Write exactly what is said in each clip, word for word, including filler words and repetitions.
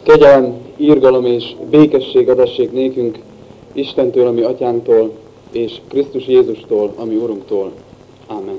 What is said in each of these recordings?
Kegyelem, írgalom és békesség adassék nékünk Istentől, ami Atyánktól, és Krisztus Jézustól, ami Urunktól. Ámen.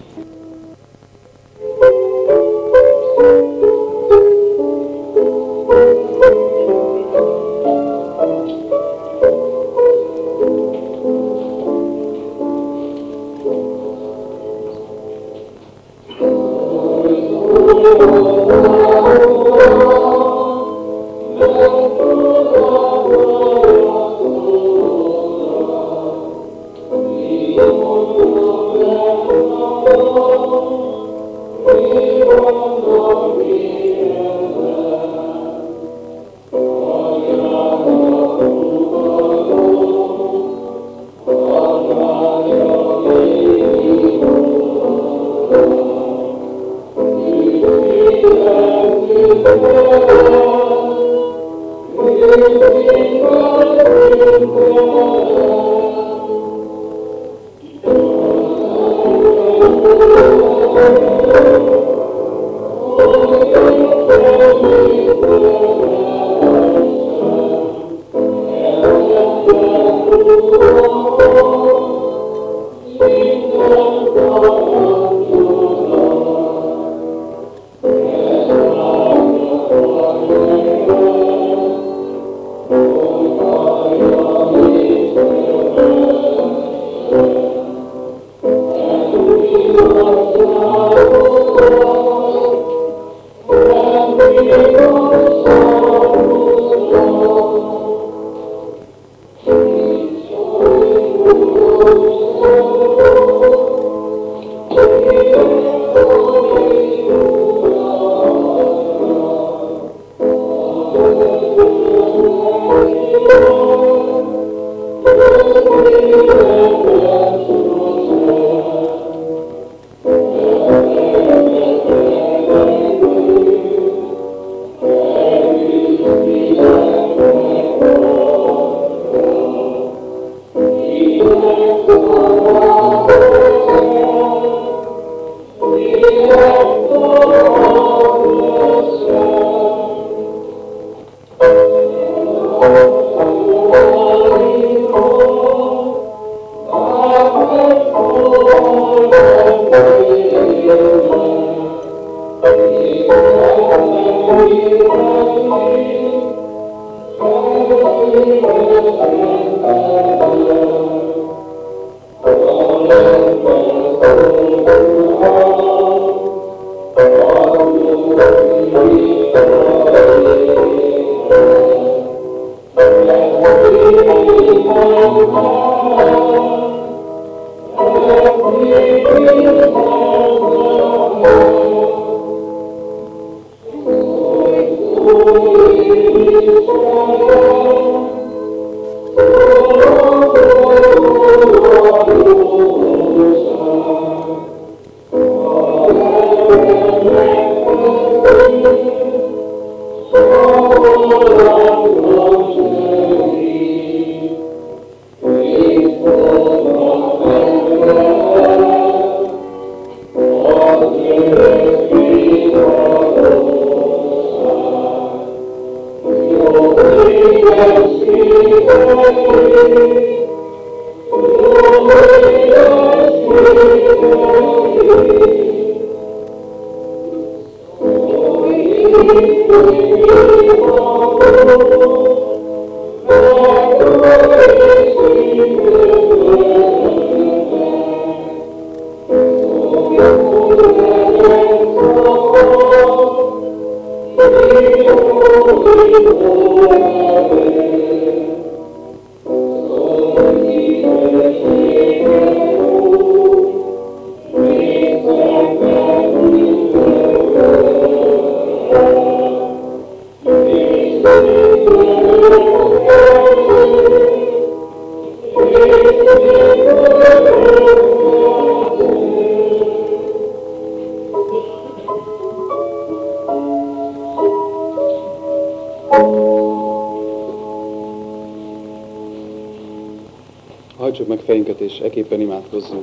Hajtsuk meg fejünket, és eképpen imádkozzunk.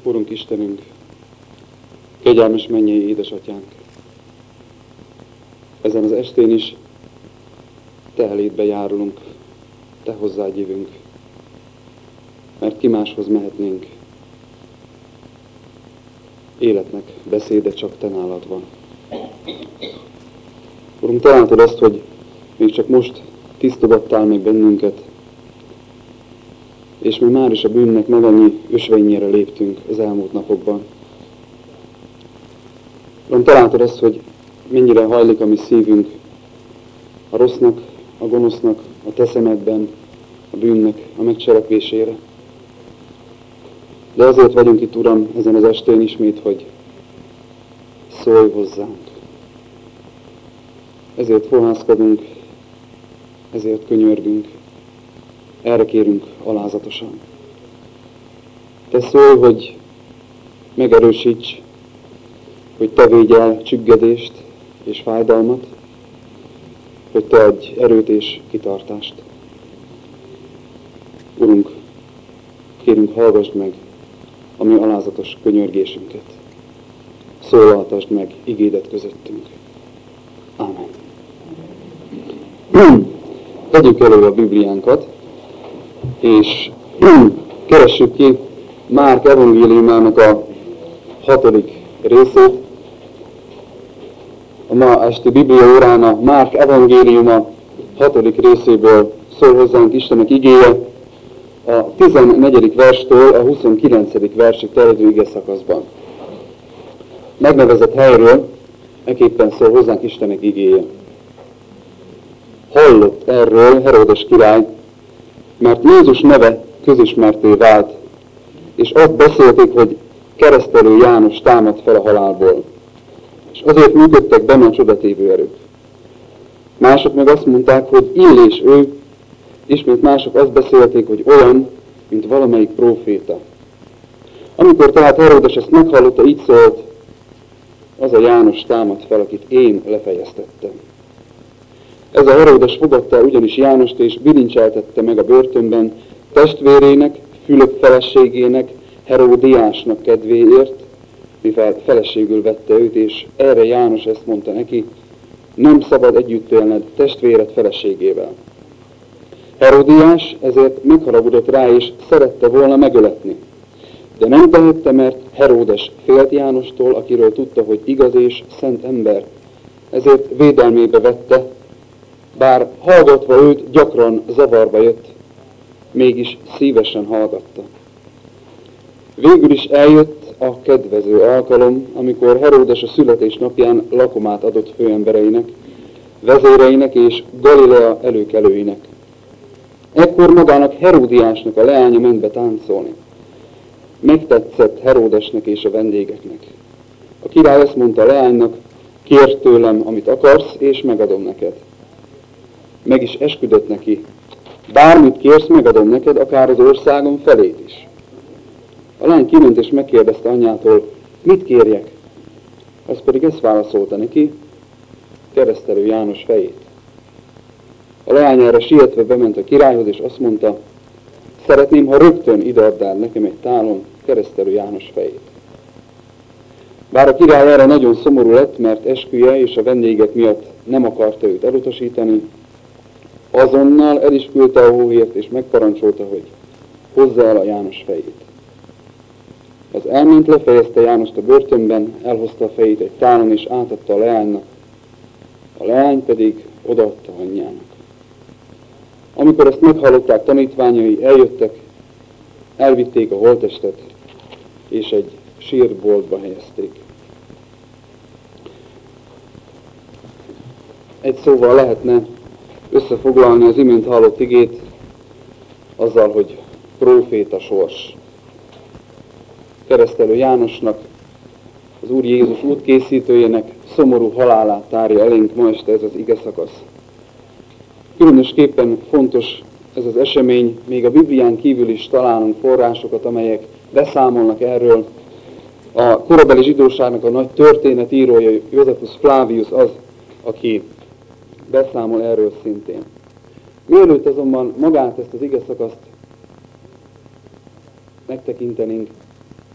Urunk Istenünk, kegyelmes mennyei édesatyánk, ezen az estén is Te elédbe járulunk, Te hozzád jövünk, mert ki máshoz mehetnénk. Életnek beszéde csak Te nálad van. Urunk, Te látod azt, hogy még csak most tisztogattál meg bennünket, és mi már is a bűnnek meg annyi ösvényére léptünk az elmúlt napokban. Uram, Te látod azt, hogy mennyire hajlik a mi szívünk a rossznak, a gonosznak, a Te szemedben, a bűnnek a megcselekvésére. De azért vagyunk itt, Uram, ezen az estén ismét, hogy szólj hozzánk. Ezért fohászkodunk, ezért könyörgünk, erre kérünk alázatosan. Te szólj, hogy megerősíts, hogy Te védj el csüggedést és fájdalmat, hogy Te adj erőt és kitartást. Urunk, kérünk, hallgassd meg a mi alázatos könyörgésünket. Szólaltasd meg igédet közöttünk. Ámen. Tegyük elő a Bibliánkat, és keressük ki Márk evangéliumának a hatodik részét. A ma esti Biblia órán a Márk evangéliuma hatodik részéből szól hozzánk Istennek igéje, a tizennegyedik verstől a huszonkilencedik versig terjedő ige szakaszban. Megnevezett helyről ekképpen szól hozzánk Istennek igéje. Hallott erről Heródes király, mert Jézus neve közismerté vált, és azt beszélték, hogy keresztelő János támad fel a halálból, és azért működtek benne a csodatévő erők. Mások meg azt mondták, hogy illés ő, ismét mások azt beszélték, hogy olyan, mint valamelyik próféta. Amikor tehát Heródes ezt meghallotta, így szólt, az a János támad fel, akit én lefejeztettem. Ez a Heródes fogadta ugyanis Jánost, és bilincseltette meg a börtönben testvérének, Fülöp feleségének, Heródiásnak kedvéért, mivel feleségül vette őt, és erre János ezt mondta neki, nem szabad együtt élned testvéred feleségével. Heródiás ezért megharagudott rá, és szerette volna megöletni. De nem tehette, mert Heródes félt Jánostól, akiről tudta, hogy igaz és szent ember. Ezért védelmébe vette, bár hallgatva őt gyakran zavarba jött, mégis szívesen hallgatta. Végül is eljött a kedvező alkalom, amikor Heródes a születésnapján lakomát adott főembereinek, vezéreinek és Galilea előkelőinek. Ekkor magának Heródiásnak a leánya ment be táncolni. Megtetszett Heródesnek és a vendégeknek. A király azt mondta a leánynak, kérd tőlem, amit akarsz, és megadom neked. Meg is esküdött neki, bármit kérsz, megadom neked, akár az országom felét is. A lány kiment és megkérdezte anyjától, mit kérjek? Az pedig ezt válaszolta neki, keresztelő János fejét. A leány erre sietve bement a királyhoz, és azt mondta, szeretném, ha rögtön ideaddál nekem egy tálon keresztelő János fejét. Bár a király erre nagyon szomorú lett, mert esküje és a vendégek miatt nem akarta őt elutasítani, azonnal el is küldte a hóhért, és megparancsolta, hogy hozza el a János fejét. Az elment, lefejezte Jánost a börtönben, elhozta a fejét egy tálon, és átadta a leánynak. A leány pedig odaadta anyjának. Amikor ezt meghallották tanítványai, eljöttek, elvitték a holttestet, és egy sírboltba helyezték. Egy szóval lehetne összefoglalni az imént hallott igét azzal, hogy próféta sors. Keresztelő Jánosnak, az Úr Jézus útkészítőjének szomorú halálát tárja elénk ma este ez az ige szakasz. Különösképpen fontos ez az esemény, még a Biblián kívül is találunk forrásokat, amelyek beszámolnak erről. A korabeli zsidóságnak a nagy történetírója, Josephus Flavius az, aki beszámol erről szintén. Mielőtt azonban magát ezt az ige szakaszt megtekintenénk,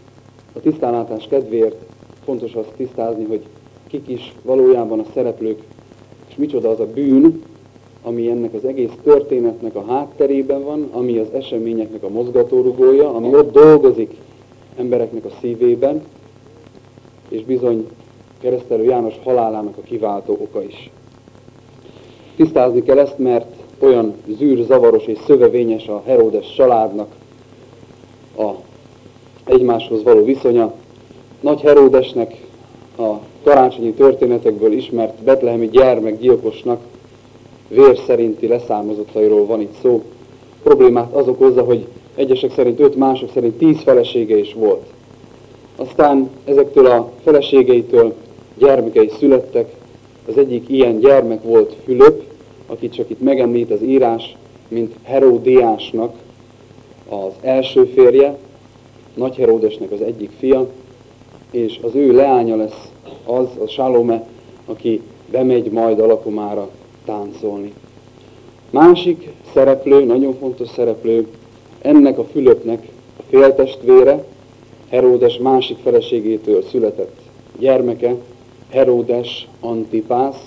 A tisztánlátás kedvéért fontos azt tisztázni, hogy kik is valójában a szereplők, és micsoda az a bűn, ami ennek az egész történetnek a hátterében van, ami az eseményeknek a mozgatórugója, ami ott dolgozik embereknek a szívében, és bizony Keresztelő János halálának a kiváltó oka is. Tisztázni kell ezt, mert olyan zűrzavaros és szövevényes a Heródes családnak a egymáshoz való viszonya. Nagy Heródesnek a karácsonyi történetekből ismert betlehemi gyermekgyilkosnak vér szerinti leszármazottairól van itt szó. Problémát az okozza, hogy egyesek szerint öt, mások szerint tíz felesége is volt. Aztán ezektől a feleségeitől gyermekei születtek. Az egyik ilyen gyermek volt Fülöp, akit csak itt megemlít az írás, mint Heródiásnak az első férje, Nagy Heródesnek az egyik fia, és az ő leánya lesz az, a Salome, aki bemegy majd a lakomára táncolni. Másik szereplő, nagyon fontos szereplő, ennek a Fülöpnek a féltestvére, Heródes másik feleségétől született gyermeke, Heródes Antipász,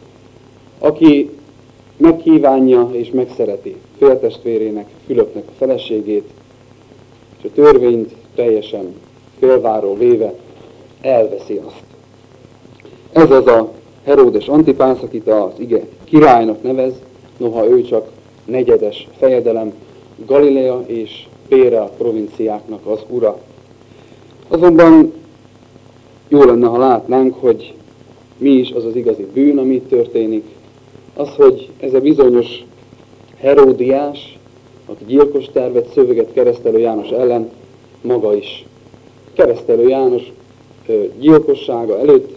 aki megkívánja és megszereti féltestvérének, Fülöpnek a feleségét, és a törvényt teljesen félváról véve elveszi azt. Ez az a Heródes Antipász, akit az ige királynak nevez, noha ő csak negyedes fejedelem, Galilea és Pérea provinciáknak az ura. Azonban jó lenne, ha látnánk, hogy mi is az az igazi bűn, ami itt történik. Az, hogy ez a bizonyos Heródiás, aki gyilkos tervet szöveget Keresztelő János ellen, maga is. Keresztelő János ö, gyilkossága előtt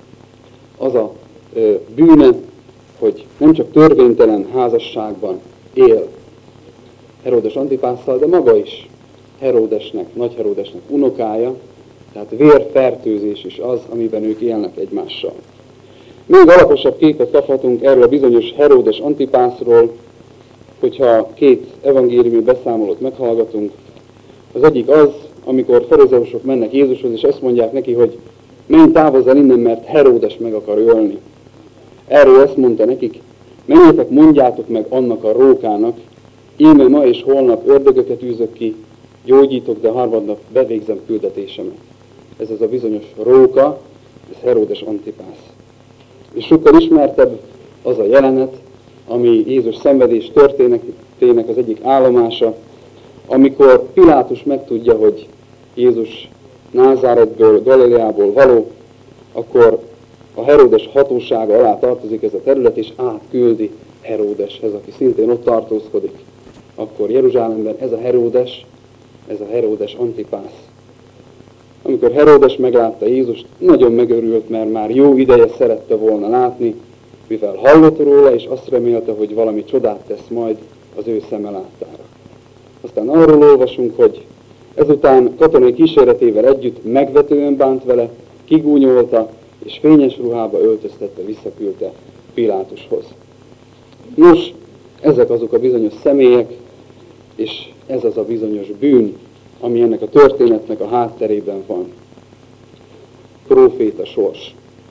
az a ö, bűne, hogy nem csak törvénytelen házasságban él Heródes Antipásszal, de maga is Heródesnek, Nagy Heródesnek unokája, tehát vérfertőzés is az, amiben ők élnek egymással. Még alaposabb képet kaphatunk erről a bizonyos Heródes Antipászról, hogyha két evangéliumi beszámolót meghallgatunk. Az egyik az, amikor farizeusok mennek Jézushoz, és azt mondják neki, hogy menj, távozz el innen, mert Heródes meg akar ölni. Erről azt mondta nekik, menjetek, mondjátok meg annak a rókának, íme ma és holnap ördögöket űzök ki, gyógyítok, de harmadnap bevégzem küldetésemet. Ez az a bizonyos róka, ez Heródes Antipász. És sokkal ismertebb az a jelenet, ami Jézus szenvedés történetének az egyik állomása, amikor Pilátus megtudja, hogy Jézus Názáretből, Galileából való, akkor a Heródes hatósága alá tartozik ez a terület, és átküldi Heródeshez, aki szintén ott tartózkodik. Akkor Jeruzsálemben ez a Heródes, ez a Heródes Antipász. Amikor Heródes meglátta Jézust, nagyon megörült, mert már jó ideje szerette volna látni, mivel hallott róla, és azt remélte, hogy valami csodát tesz majd az ő szeme láttára. Aztán arról olvasunk, hogy ezután katonai kíséretével együtt megvetően bánt vele, kigúnyolta, és fényes ruhába öltöztette, visszaküldte Pilátushoz. Nos, ezek azok a bizonyos személyek, és ez az a bizonyos bűn, ami ennek a történetnek a hátterében van. Próféta sors.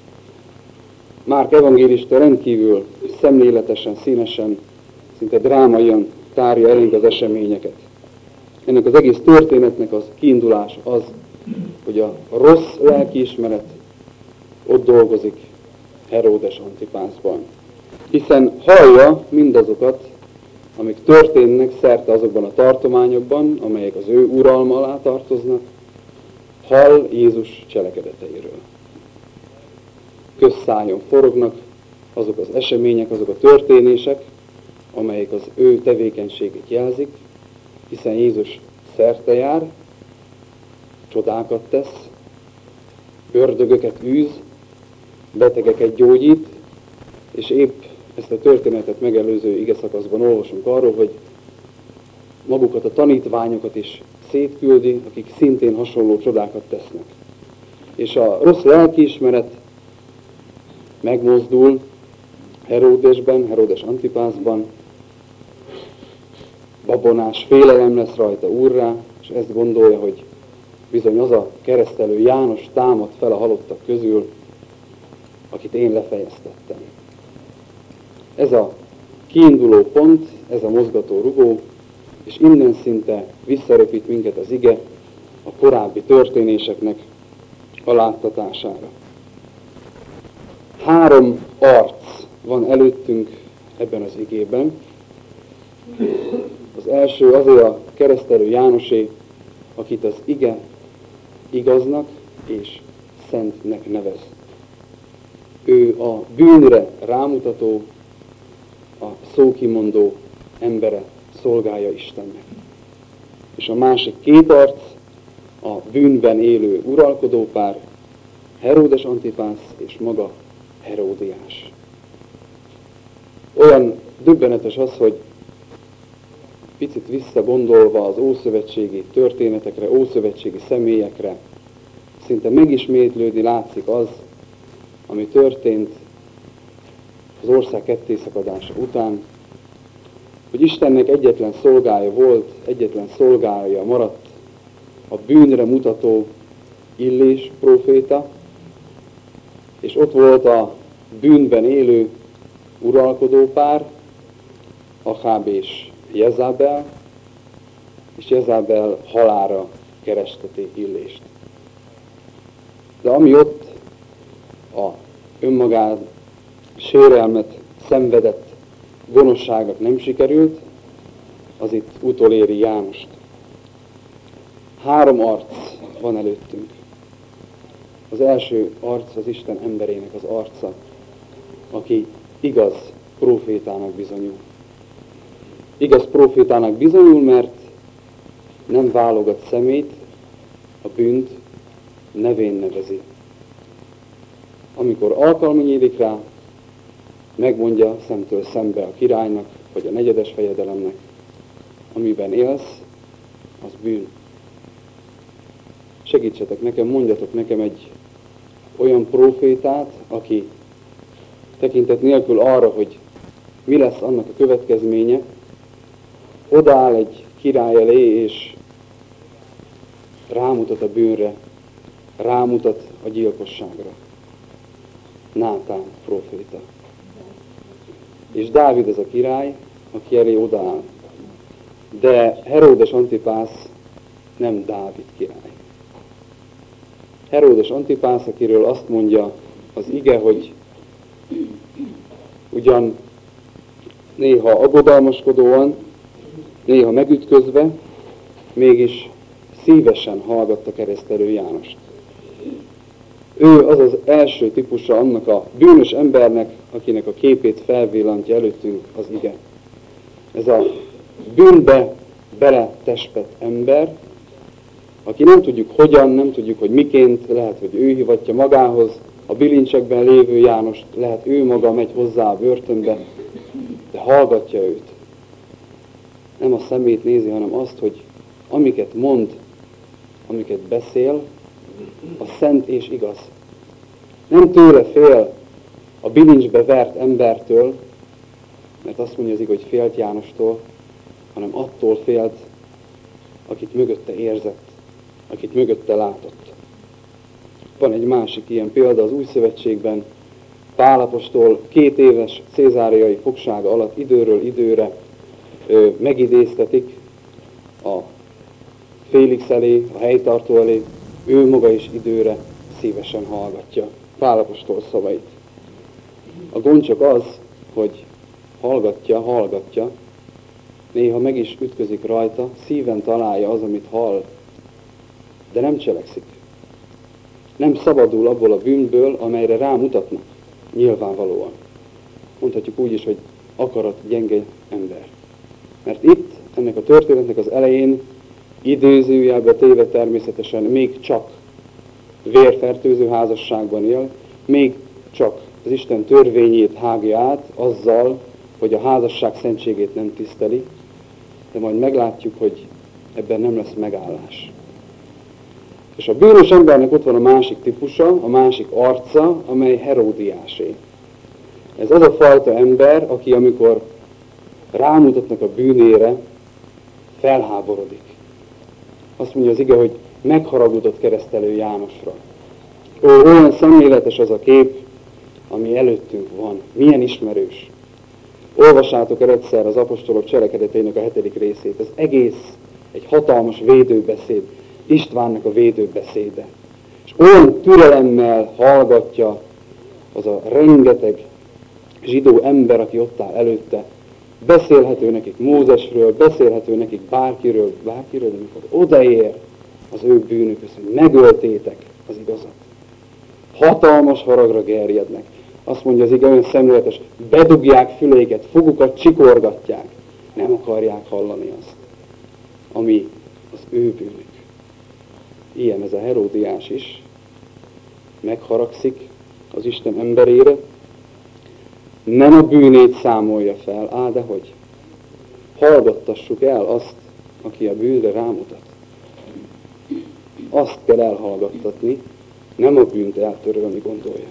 Márk evangélista rendkívül szemléletesen, színesen, szinte drámaian tárja elénk az eseményeket. Ennek az egész történetnek az kiindulás az, hogy a rossz lelkiismeret ott dolgozik Heródes Antipászban. Hiszen hallja mindazokat, amik történnek szerte azokban a tartományokban, amelyek az ő uralma alá tartoznak, hall Jézus cselekedeteiről. Közszájon forognak azok az események, azok a történések, amelyek az ő tevékenységét jelzik, hiszen Jézus szerte jár, csodákat tesz, ördögöket űz, betegeket gyógyít, és épp ezt a történetet megelőző igeszakaszban olvasunk arról, hogy magukat a tanítványokat is szétküldi, akik szintén hasonló csodákat tesznek. És a rossz lelkiismeret megmozdul Heródesben, Heródes Antipászban, babonás félelem lesz rajta úrrá, és ezt gondolja, hogy bizony az a keresztelő János támad fel a halottak közül, akit én lefejeztettem. Ez a kiinduló pont, ez a mozgató rugó, és innen szinte visszaröpít minket az ige a korábbi történéseknek a láttatására. Három arc van előttünk ebben az igében. Az első azért a keresztelő Jánosé, akit az ige igaznak és szentnek nevez. Ő a bűnre rámutató, a szókimondó embere, szolgálja Istennek. És a másik két arc, a bűnben élő uralkodópár, Heródes Antipász és maga Heródiás. Olyan döbbenetes az, hogy picit visszagondolva az ószövetségi történetekre, ószövetségi személyekre, szinte megismétlődni látszik az, ami történt az ország kettészakadása után, hogy Istennek egyetlen szolgája volt, egyetlen szolgája maradt, a bűnre mutató Illés próféta, és ott volt a bűnben élő uralkodópár, Aháb és Jezábel, és Jezábel halálra keresteti Illést. De ami ott a önmagát sérelmet szenvedett gonoszságnak nem sikerült, az itt utoléri Jánost. Három arc van előttünk. Az első arc az Isten emberének az arca, aki igaz prófétának bizonyul. Igaz prófétának bizonyul, mert nem válogat szemét, a bűnt nevén nevezi. Amikor alkalma nyílik rá, megmondja szemtől szembe a királynak, vagy a negyedes fejedelemnek, amiben élsz, az bűn. Segítsetek nekem, mondjatok nekem egy olyan prófétát, aki tekintet nélkül arra, hogy mi lesz annak a következménye, odaáll egy király elé, és rámutat a bűnre, rámutat a gyilkosságra. Nátán próféta. És Dávid az a király, aki elé odaáll. De Heródes Antipász nem Dávid király. Heródes Antipász, akiről azt mondja az ige, hogy ugyan néha aggodalmaskodóan, néha megütközve, mégis szívesen hallgatta keresztelő Jánost. Ő az az első típusa annak a bűnös embernek, akinek a képét felvillantja előttünk az ige. Ez a bűnbe beletespett ember, aki nem tudjuk hogyan, nem tudjuk, hogy miként, lehet, hogy ő hivatja magához a bilincsekben lévő Jánost, lehet ő maga megy hozzá a börtönbe, de hallgatja őt. Nem a szemét nézi, hanem azt, hogy amiket mond, amiket beszél, a szent és igaz. Nem tőle fél a bilincsbe vert embertől, mert azt mondja az ige, hogy félt Jánostól, hanem attól félt, akit mögötte érzett, akit mögötte látott. Van egy másik ilyen példa az Új Szövetségben. Pál apostol két éves cézáriai fogsága alatt időről időre ö, megidéztetik a Félix elé, a helytartó elé, ő maga is időre szívesen hallgatja Pál apostol szavait. A gond csak az, hogy hallgatja, hallgatja, néha meg is ütközik rajta, szíven találja az, amit hall, de nem cselekszik. Nem szabadul abból a bűnből, amelyre rámutatnak, nyilvánvalóan. Mondhatjuk úgy is, hogy akarat gyenge ember. Mert itt, ennek a történetnek az elején, idézőjelbe téve természetesen még csak vérfertőző házasságban él, még csak az Isten törvényét hágja át azzal, hogy a házasság szentségét nem tiszteli, de majd meglátjuk, hogy ebben nem lesz megállás. És a bűnös embernek ott van a másik típusa, a másik arca, amely Heródiásé. Ez az a fajta ember, aki amikor rámutatnak a bűnére, felháborodik. Azt mondja az ige, hogy megharagudott keresztelő Jánosra. Ó, olyan szemléletes az a kép, ami előttünk van. Milyen ismerős. Olvassátok el egyszer az apostolok cselekedeteinek a hetedik részét. Ez egész egy hatalmas védőbeszéd. Istvánnak a védőbeszéde. És olyan türelemmel hallgatja az a rengeteg zsidó ember, aki ott áll előtte. Beszélhető nekik Mózesről, beszélhető nekik bárkiről, bárkiről, de amikor odaér az ő bűnökhöz, hogy megöltétek az igazat. Hatalmas haragra gerjednek. Azt mondja az ige, olyan szemléletes, bedugják füleiket, fogukat csikorgatják. Nem akarják hallani azt, ami az ő bűnük. Ilyen ez a Heródiás is. Megharagszik az Isten emberére, nem a bűnét számolja fel, á, de hogy? Hallgattassuk el azt, aki a bűnre rámutat. Azt kell elhallgattatni, nem a bűnt eltörölni gondolja.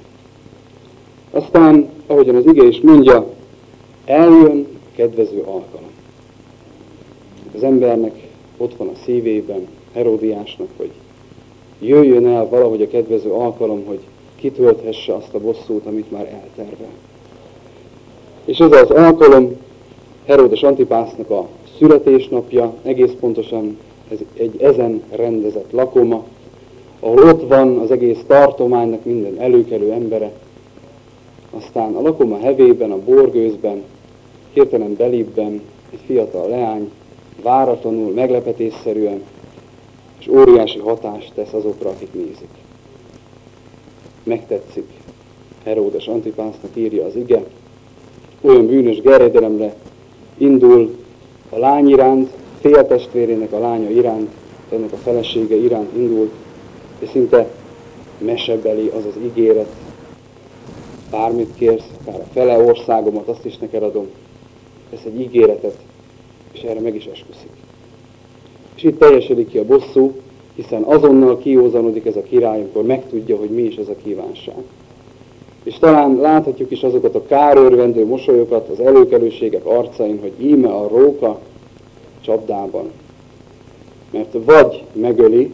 Aztán, ahogyan az ige is mondja, eljön kedvező alkalom. Az embernek ott van a szívében, Heródiásnak, hogy jöjjön el valahogy a kedvező alkalom, hogy kitölthesse azt a bosszút, amit már eltervel. És ez az alkalom Heródes Antipásznak a születésnapja, egész pontosan ez egy ezen rendezett lakoma, ahol ott van az egész tartománynak minden előkelő embere. Aztán a lakoma hevében, a borgőzben, hirtelen belibben egy fiatal leány váratlanul, meglepetésszerűen és óriási hatást tesz azokra, akik nézik. Megtetszik Heródes Antipásznak, írja az ige, olyan bűnös gerjedelemre indul a lány iránt, féltestvérének a lánya iránt, ennek a felesége iránt indult, és szinte mesebeli az az ígéret. Bármit kérsz, akár a fele országomat, azt is neked adom. Ez egy ígéretet, és erre meg is esküszik. És itt teljesedik ki a bosszú, hiszen azonnal kiózanodik ez a király, amikor megtudja, hogy mi is ez a kívánság. És talán láthatjuk is azokat a kárőrvendő mosolyokat az előkelőségek arcain, hogy íme a róka csapdában. Mert vagy megöli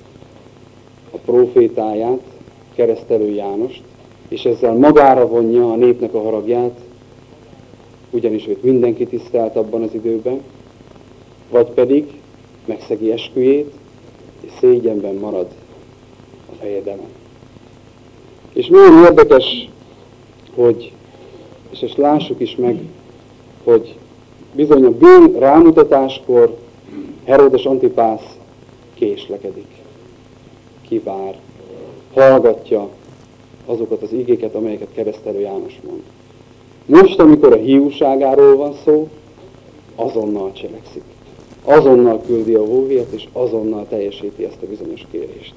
a prófétáját, keresztelő Jánost, és ezzel magára vonja a népnek a haragját, ugyanis őt mindenki tisztelt abban az időben, vagy pedig megszegi esküjét, és szégyenben marad a fejedelem. És nagyon érdekes, hogy, és ezt lássuk is meg, hogy bizony a bűn rámutatáskor Heródes Antipász késlekedik, kivár, hallgatja azokat az igéket, amelyeket keresztelő János mond. Most, amikor a hiúságáról van szó, azonnal cselekszik. Azonnal küldi a hóhéjat, és azonnal teljesíti ezt a bizonyos kérést.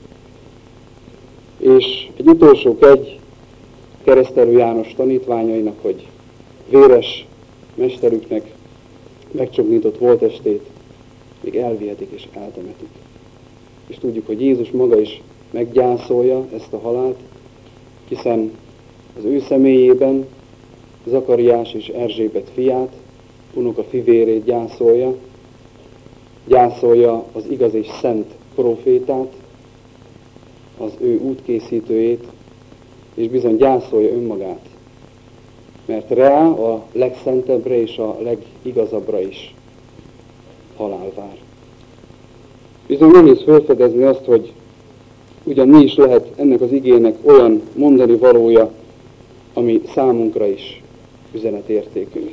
És egy utolsó kegy keresztelő János tanítványainak, hogy véres mesterüknek megcsobnított holttestét még elvihetik és eltemetik. És tudjuk, hogy Jézus maga is meggyászolja ezt a halált, hiszen az ő személyében Zakariás és Erzsébet fiát, unoka fivérét gyászolja, gyászolja az igaz és szent profétát, az ő útkészítőjét, és bizony gyászolja önmagát. Mert rá a legszentebbre és a legigazabbra is halál vár. Bizony nehéz felfedezni azt, hogy ugyan mi is lehet ennek az igének olyan mondani valója, ami számunkra is üzenetértékű.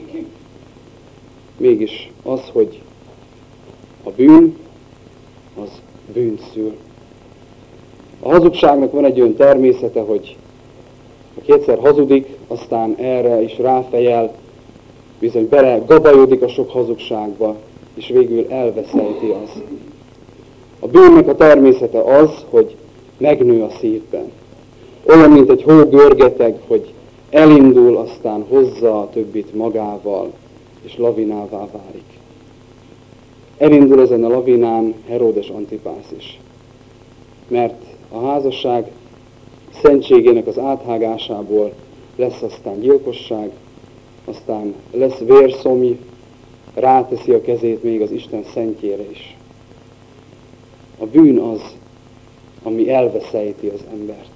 Mégis az, hogy a bűn, az bűnt szül. A hazugságnak van egy olyan természete, hogy aki egyszer hazudik, aztán erre is ráfejel, bizony bele gabajodik a sok hazugságba, és végül elveszejti az. A bűnnek a természete az, hogy megnő a szívben. Olyan, mint egy hógörgeteg, hogy elindul, aztán hozza a többit magával, és lavinává válik. Elindul ezen a lavinán Heródes Antipász is. Mert a házasság szentségének az áthágásából lesz aztán gyilkosság, aztán lesz vérszomj, ráteszi a kezét még az Isten szentjére is. A bűn az, ami elveszejti az embert.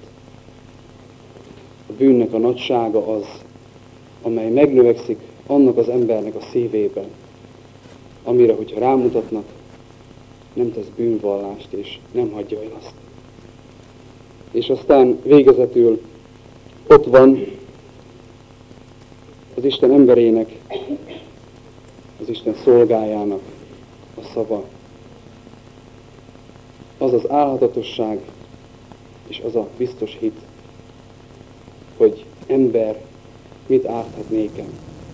A bűnnek a nagysága az, amely megnövekszik annak az embernek a szívében, amire, hogyha rámutatnak, nem tesz bűnvallást, és nem hagyja el azt. És aztán végezetül ott van az Isten emberének, az Isten szolgájának a szava. Az az álhatatosság, és az a biztos hit, hogy ember, mit árthat nékem?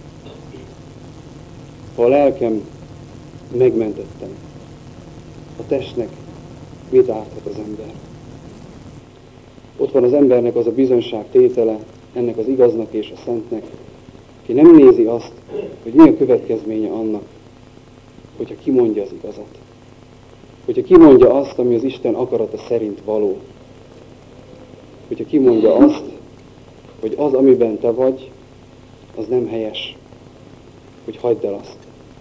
Ha a lelkem megmentettem, a testnek mit árthat az ember? Ott van az embernek az a bizonyság tétele, ennek az igaznak és a szentnek, ki nem nézi azt, hogy mi a következménye annak, hogyha kimondja az igazat. Hogyha kimondja azt, ami az Isten akarata szerint való. Hogyha kimondja azt, hogy az, amiben te vagy, az nem helyes, hogy hagyd el azt.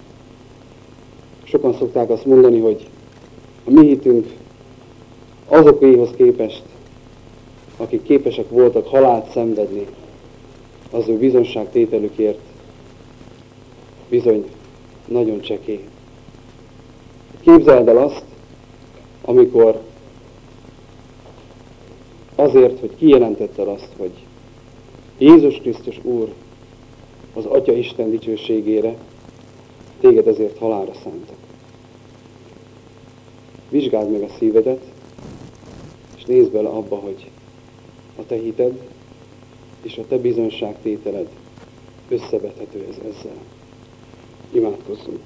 Sokan szokták azt mondani, hogy a mi hitünk azokéhoz képest, akik képesek voltak halált szenvedni, az ő bizonságtételükért bizony nagyon csekély. Képzeld el azt, amikor azért, hogy kijelentetted azt, hogy Jézus Krisztus Úr az Atya Isten dicsőségére, téged ezért halálra szántak. Vizsgáld meg a szívedet, és nézd bele abba, hogy a te hited és a te bizonságtételed összevethető ez ezzel. Imádkozzunk!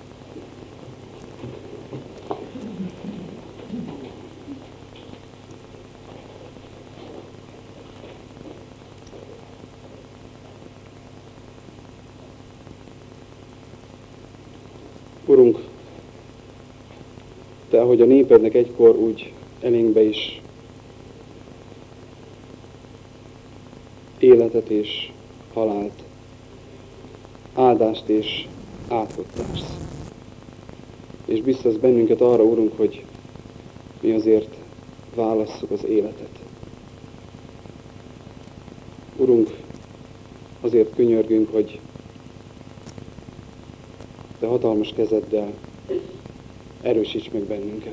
Urunk, Te, ahogy a népednek egykor, úgy elénkbe is életet és halált, áldást és átkottasz. És biztos bennünket arra, Urunk, hogy mi azért válasszuk az életet. Urunk, azért könyörgünk, hogy Te hatalmas kezeddel erősíts meg bennünket.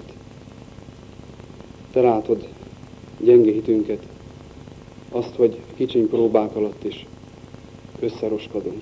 Te látod gyenge hitünket, azt, hogy kicsiny próbák alatt is összeroskadunk.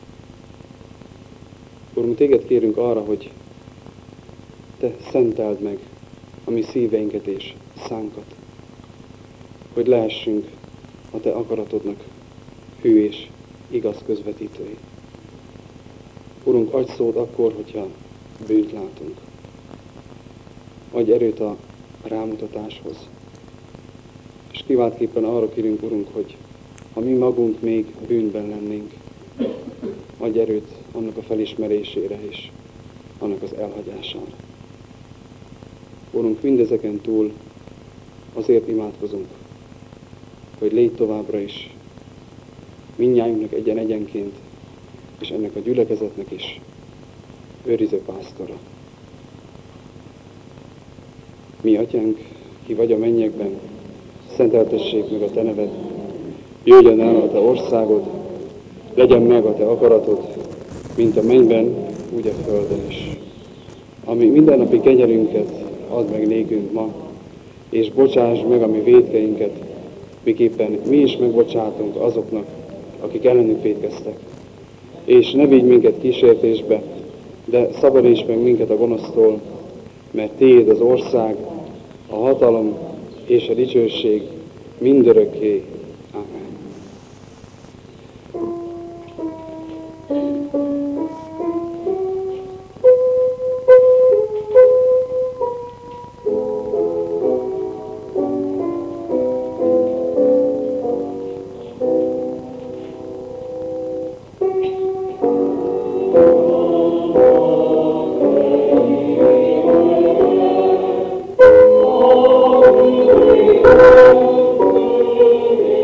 Urunk, Téged kérünk arra, hogy Te szenteld meg a mi szíveinket és szánkat, hogy lehessünk a Te akaratodnak hű és igaz közvetítői. Urunk, adj szót akkor, hogyha bűnt látunk. Adj erőt a rámutatáshoz. És kiváltképpen arra kérünk, Urunk, hogy ha mi magunk még bűnben lennénk, adj erőt annak a felismerésére és annak az elhagyására. Urunk, mindezeken túl azért imádkozunk, hogy légy továbbra is mindnyájunknak egyen-egyenként, és ennek a gyülekezetnek is őriző pásztora. Mi, Atyánk, ki vagy a mennyekben, szenteltessék meg a Te neved, jöjjön el a Te országod, legyen meg a Te akaratod, mint a mennyben, úgy a földön is. Ami mindennapi kegyelünket add meg nékünk ma, és bocsásd meg a mi vétkeinket, miképpen mi is megbocsátunk azoknak, akik ellenünk vétkeztek. És ne vigy minket kísértésbe, de szabadíts meg minket a gonosztól, mert Tiéd az ország, a hatalom és a dicsőség mindörökké. Amen. Oh,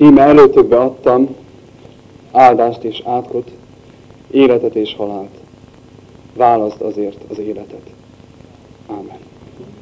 íme előtökbe adtam áldást és átkot, életet és halált. Válaszd azért az életet. Ámen.